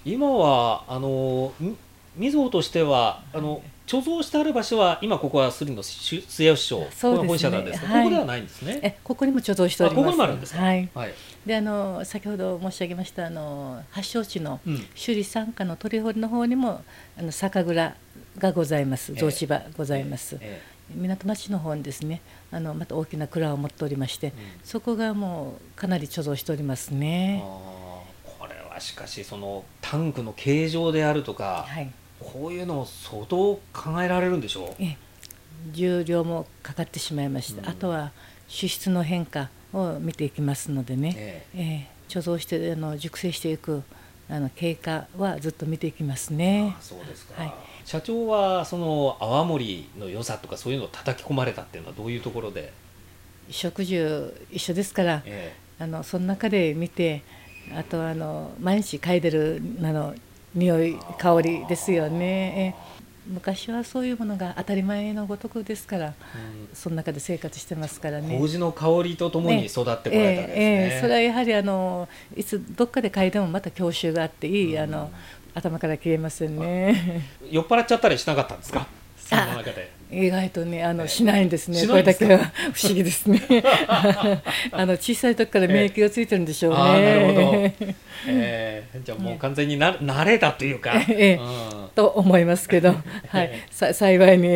今はみぞとしては貯蔵してある場所は今ここはスリの末吉町、ここが本社なんですが、ここではないんですね。 ここにも貯蔵しております。 ここにもあるんですか。 はい。で先ほど申し上げました発祥地の首里山下の鳥堀の方にも酒蔵がございます。雑司場ございます。港町の方にですねまた大きな蔵を持っておりまして、そこがもうかなり貯蔵しておりますね。 これはしかしそのタンクの形状であるとか、こういうのも相当考えられるんでしょう。 重量もかかってしまいました。あとは脂質の変化を見ていきますのでね、貯蔵して熟成していく経過はずっと見ていきますね。 そうですか。社長はその泡盛の良さとかそういうのを叩き込まれたっていうのはどういうところで。 食住一緒ですから、その中で見て、あと毎日嗅いでる匂い香りですよね。昔はそういうものが当たり前のごとくですから、その中で生活してますからね。 麹の香りとともに育ってこられたんですね。 それはやはりいつどっかで嗅いでもまた郷愁があっていい頭から消えませんね。 酔っ払っちゃったりしなかったんですか、その中で。 意外とねしないんですね。これだけは不思議ですね。小さい時から免疫がついてるんでしょうね。 なるほど。じゃあもう完全に慣れたというか、 と思いますけど、幸いに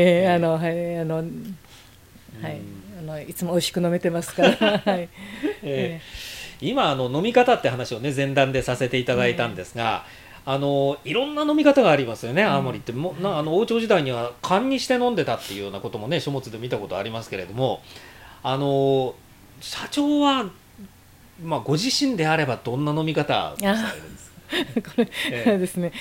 いつも美味しく飲めてますから。 今飲み方って話をね前段でさせていただいたんですが、いろんな飲み方がありますよね。青森って王朝時代には燗にして飲んでたっていうようなこともね書物で見たことありますけれども、社長はご自身であればどんな飲み方をされるんですか。 これですね、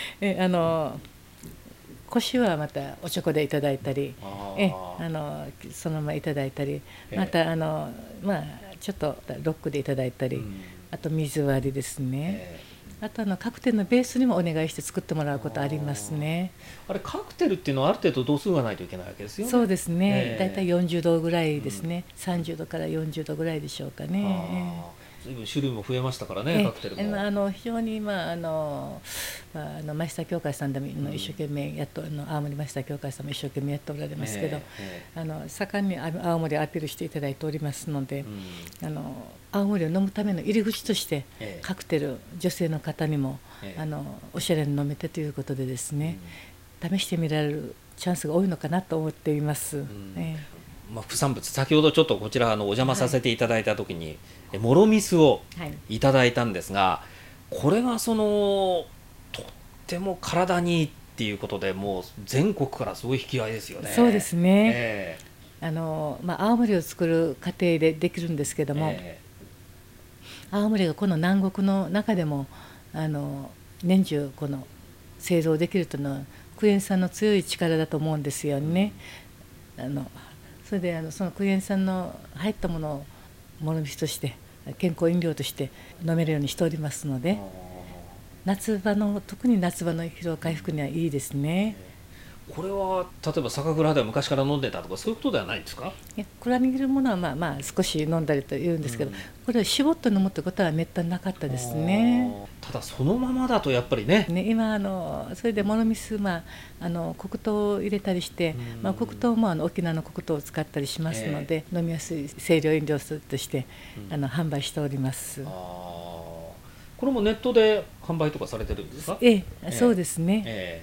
腰はまたおちょこでいただいたり、そのままいただいたり、またちょっとロックでいただいたり、あと水割りですね。あとカクテルのベースにもお願いして作ってもらうことありますね。 あれカクテルっていうのはある程度度数がないといけないわけですよね。 そうですね。だいたい40度ぐらいですね。30度から40度ぐらいでしょうかね。 随分種類も増えましたからね、カクテルも。 非常にマイスター協会さんでも一生懸命青森マイスター協会さんも一生懸命やっておられますけど、盛んに青森をアピールしていただいておりますので、青森を飲むための入り口としてカクテル女性の方にもおしゃれに飲めてということでですね、試してみられるチャンスが多いのかなと思っています。 副産物、先ほどちょっとこちらお邪魔させていただいた時に、もろみ酢をいただいたんですが、これがとっても体にいいっていうことで、もう全国からすごい引き合いですよね。 そうですね。青森を作る過程でできるんですけども、青森がこの南国の中でも年中この製造できるというのはクエン酸の強い力だと思うんですよね。それでそのクエン酸の入ったものをもろみ酢として健康飲料として飲めるようにしておりますので、特に夏場の疲労回復にはいいですね。 これは例えば酒蔵では昔から飲んでたとかそういうことではないんですか。 蔵にいるものは少し飲んだりと言うんですけど、これを絞って飲むってことはめったになかったですね。 ただそのままだとやっぱりね。 今それでもろみ酢黒糖を入れたりして、黒糖も沖縄の黒糖を使ったりしますので、飲みやすい清涼飲料水として販売しております。 これもネットで販売とかされてるんですか。 そうですね。